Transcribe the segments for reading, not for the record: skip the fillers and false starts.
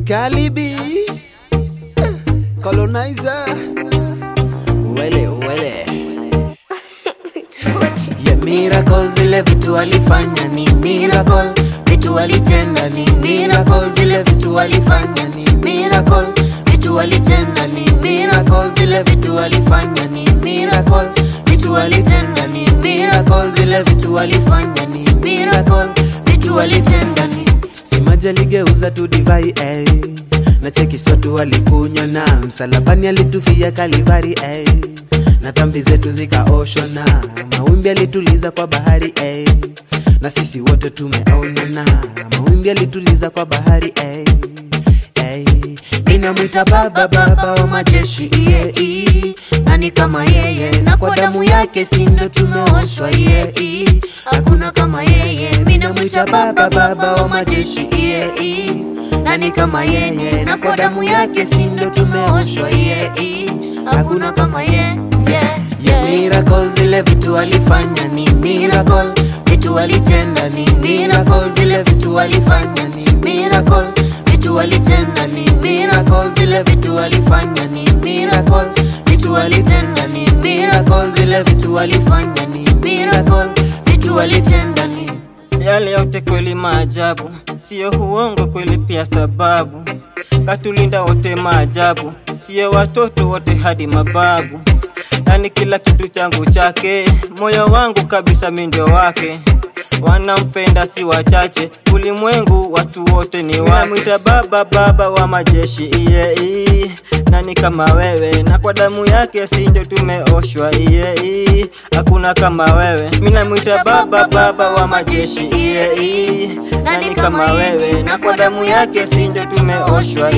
Calibi Colonizer Wele Yeah, miracle zile vitu alifanya ni miracle, vitu alitenda ni miracle, zile vitu alifanya ni miracle, vitu alitenda ni miracle, zile vitu alifanya ni miracle, vitu alitenda ni miracle, zile vitu alifanya ni miracle, vitu alitenda ni si maji aligeuza tu divai na cheki sotu walikunywa na msalabani alitufia Kalivari na dhambi zetu zikaoshwa na mawimbi alituliza kwa bahari na sisi wote tumeona na mawimbi alituliza kwa bahari Ninamwita baba, baba wa majeshi nani kama yeye, na kwa damu yake si ndo tumeoshwa hakuna kama yeye. Ninamwita baba, baba wa majeshi nani kama yeye, na kwa damu yake si ndo tumeoshwa hakuna kama yeye. Miracle zile vitu alifanya ni miracle, vitu alitenda ni miracle, zile vitu alifanya ni miracle, vitu alitenda ni miracle, zile vitu alifanya ni miracle, vitu alitenda ni miracle, zile vitu alifanya ni miracle, vitu alitenda ni yale yote kweli maajabu, sio huongo kweli pia sababu, katulinda wote maajabu, sio watoto wote hadi mababu, yani kila kitu changu chake, moyo wangu kabisa mimi ndio wake, wanampenda si wachache, ulimwengu watu wote ni wake. Ninamwita baba, baba wa majeshi nani kama wewe, na kwa damu yake si ndio tumeoshwa hakuna kama wewe. Ninamwita baba, baba wa majeshi nani kama wewe, na kwa damu yake si ndio tumeoshwa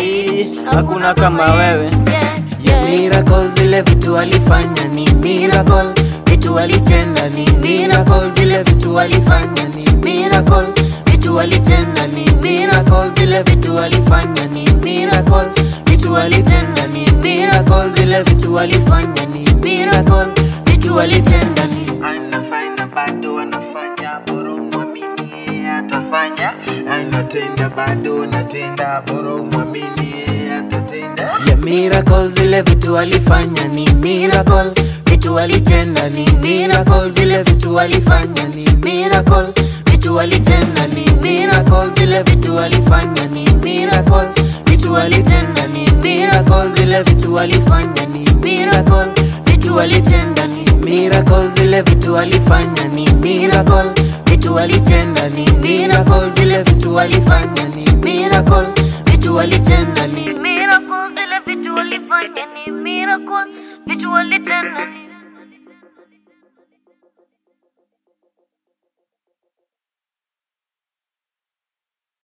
hakuna kama wewe. Miracle zile vitu alifanya ni miracle, vitu alitenda ni miracle, zile vitu alifanya ni miracle, vitu alitenda ni miracle, zile vitu alifanya ni miracle, vitu alitenda ni miracle, zile vitu alifanya ni miracle, vitu alitenda ni anafanya bado anafanya, bora muamini atafanya, anatenda bado anatenda, bora muamini atatenda. Miracle zile vitu alifanya ni miracle, vitu alitenda ni miracle, zile vitu alifanya ni miracle, vitu alitenda ni miracle, zile vitu alifanya ni miracle, vitu alitenda ni miracle, zile vitu alifanya ni miracle, vitu alitenda ni miracle, zile vitu alifanya ni miracle, vitu alitenda ni miracle, zile vitu alifanya ni miracle, vitu alitenda ni miracle, zile vitu alifanya ni miracle, vitu alitenda ni